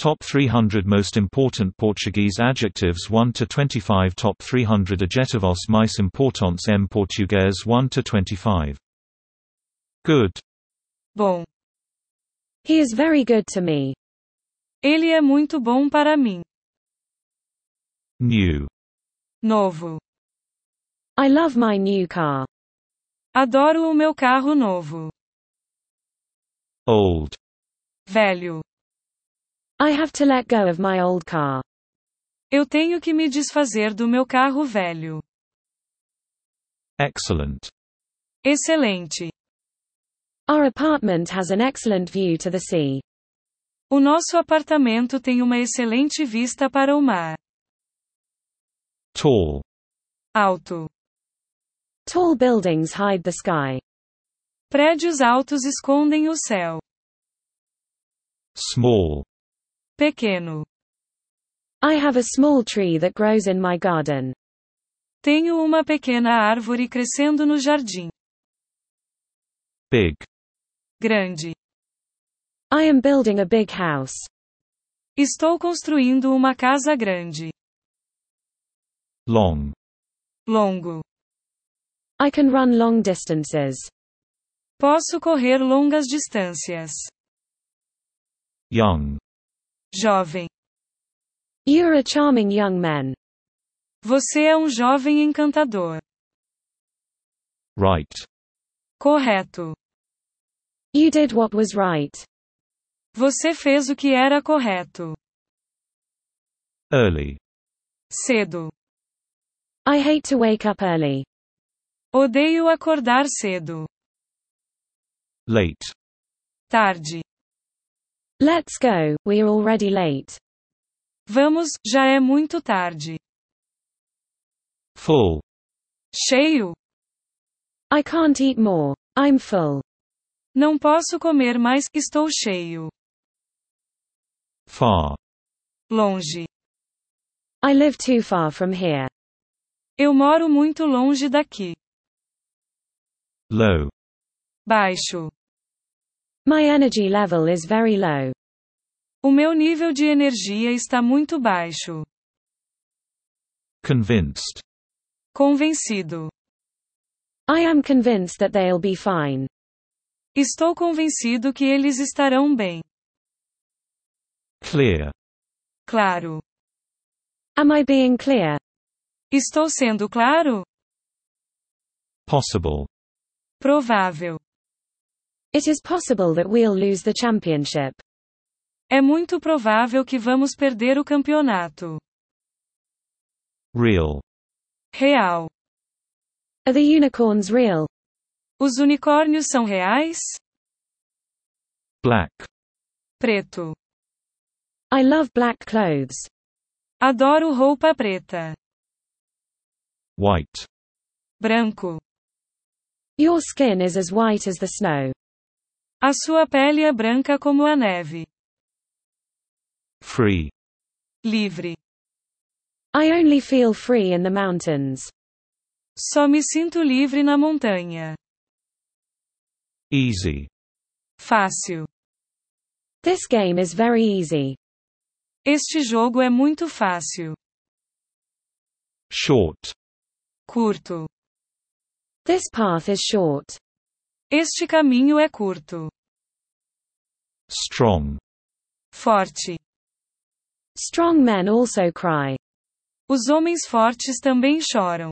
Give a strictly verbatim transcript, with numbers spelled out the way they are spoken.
Top three hundred Most Important Portuguese Adjectives one to twenty-five. Top three hundred Adjetivos mais importantes em português one to twenty-five. Good. Bom. He is very good to me. Ele é muito bom para mim. New. Novo. I love my new car. Adoro o meu carro novo. Old. Velho. I have to let go of my old car. Eu tenho que me desfazer do meu carro velho. Excellent. Excelente. Our apartment has an excellent view to the sea. O nosso apartamento tem uma excelente vista para o mar. Tall. Alto. Tall buildings hide the sky. Prédios altos escondem o céu. Small. Pequeno. I have a small tree that grows in my garden. Tenho uma pequena árvore crescendo no jardim. Big. Grande. I am building a big house. Estou construindo uma casa grande. Long. Longo. I can run long distances. Posso correr longas distâncias. Young. Jovem. You're a charming young man. Você é um jovem encantador. Right. Correto. You did what was right. Você fez o que era correto. Early. Cedo. I hate to wake up early. Odeio acordar cedo. Late. Tarde. Let's go, we're already late. Vamos, já é muito tarde. Full. Cheio. I can't eat more. I'm full. Não posso comer mais, estou cheio. Far. Longe. I live too far from here. Eu moro muito longe daqui. Low. Baixo. My energy level is very low. O meu nível de energia está muito baixo. Convinced. Convencido. I am convinced that they'll be fine. Estou convencido que eles estarão bem. Clear. Claro. Am I being clear? Estou sendo claro? Possible. Provável. It is possible that we'll lose the championship. É muito provável que vamos perder o campeonato. Real. Real. Are the unicorns real? Os unicórnios são reais? Black. Preto. I love black clothes. Adoro roupa preta. White. Branco. Your skin is as white as the snow. A sua pele é branca como a neve. Free. Livre. I only feel free in the mountains. Só me sinto livre na montanha. Easy. Fácil. This game is very easy. Este jogo é muito fácil. Short. Curto. This path is short. Este caminho é curto. Strong. Forte. Strong men also cry. Os homens fortes também choram.